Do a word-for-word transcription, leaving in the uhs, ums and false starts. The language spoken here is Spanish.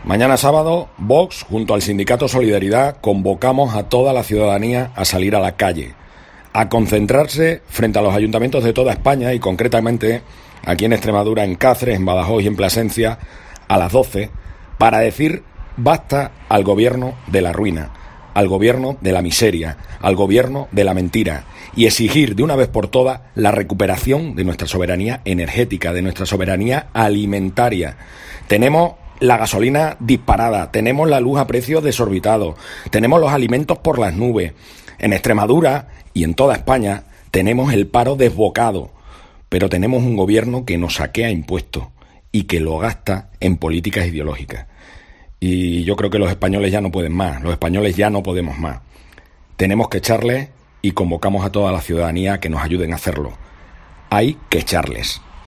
Mañana sábado, Vox, junto al Sindicato Solidaridad, convocamos a toda la ciudadanía a salir a la calle, a concentrarse frente a los ayuntamientos de toda España y concretamente aquí en Extremadura, en Cáceres, en Badajoz y en Plasencia, a las doce, para decir basta al gobierno de la ruina, al gobierno de la miseria, al gobierno de la mentira y exigir de una vez por todas la recuperación de nuestra soberanía energética, de nuestra soberanía alimentaria. Tenemos la gasolina disparada, tenemos la luz a precios desorbitados, tenemos los alimentos por las nubes. En Extremadura y en toda España tenemos el paro desbocado, pero tenemos un gobierno que nos saquea impuestos y que lo gasta en políticas ideológicas. Y yo creo que los españoles ya no pueden más, los españoles ya no podemos más. Tenemos que echarles y convocamos a toda la ciudadanía a que nos ayuden a hacerlo. Hay que echarles.